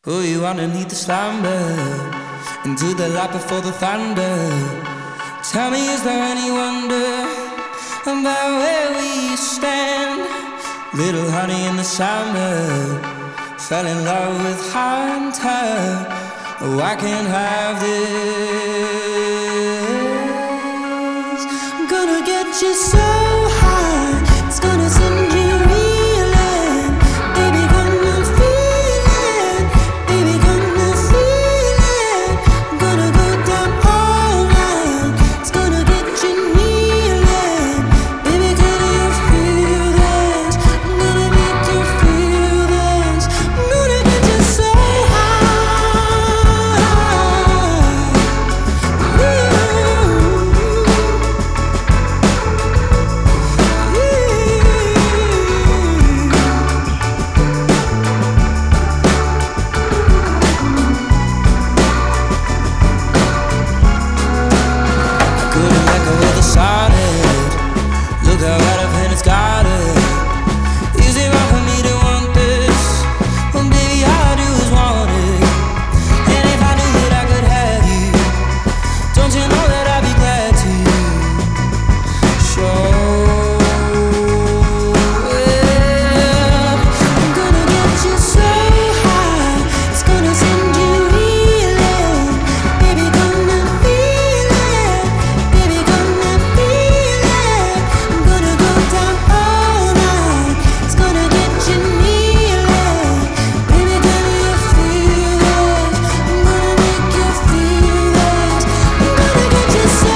Oh, you underneath the slumber, into the light before the thunder. Tell me, is there any wonder about where we stand? Little honey in the summer, fell in love with hunter. Oh, I can't have this. I'm gonna get you so high, it's gonna send you reeling. Baby, gonna feel it. Baby, gonna feel it. I'm gonna go down all night, it's gonna get you kneeling. Baby, can you feel this? I'm gonna make you feel this. I'm gonna get you so high. Couldn't let go of the solid. Look how out of hand it's got it. Is it wrong for me to want this? Well, baby, all I do is want it. And if I knew that I could have you, don't you know that I'd be glad to show it? I'm gonna get you so high, it's gonna send you reeling. Baby, gonna feel it. Baby, gonna feel it. I'm gonna go down all night, it's gonna get you kneeling. Baby, can you feel this? I'm gonna make you feel this. I'm gonna get you so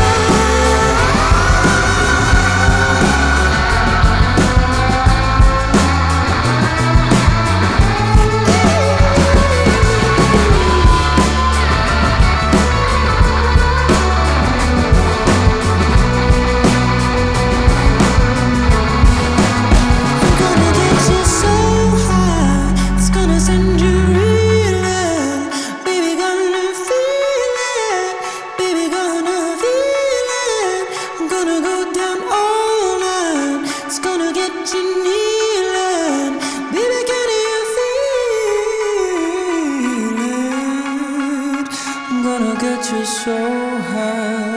I'm gonna get you so high, it's gonna send you reeling. Baby, gonna feel it. Baby, gonna feel it. I'm gonna go down all night, it's gonna get you kneeling. Baby, can you feel it? I'm gonna get you so high.